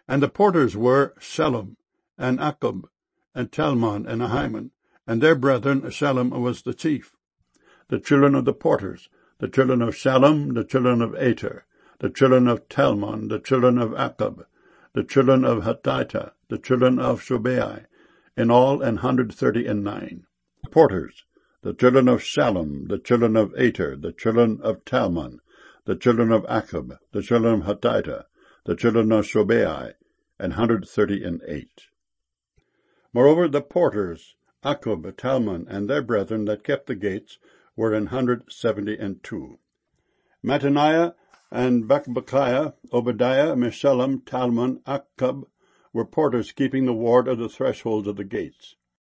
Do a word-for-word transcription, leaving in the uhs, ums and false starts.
And the porters were Shallum, and Akkub, and Talmon, and Ahiman, and their brethren. Shallum was the chief. The children of the porters, the children of Shallum, the children of Ater, the children of Talmon, the children of Akkub, the children of Hattita, the children of Shobai, in all an hundred thirty and nine. The porters, the children of Shallum, the children of Ater, the children of Talmon, the children of Akkub, the children of Hattita, the children of Shobai, an hundred thirty and eight. Moreover, the porters, Akkub, Talmon, and their brethren that kept the gates, were an hundred seventy and two. Mattaniah and Bakbakiah, Obadiah, Meshullam, Talmon, Akkub, were porters keeping the ward of the thresholds of the gates.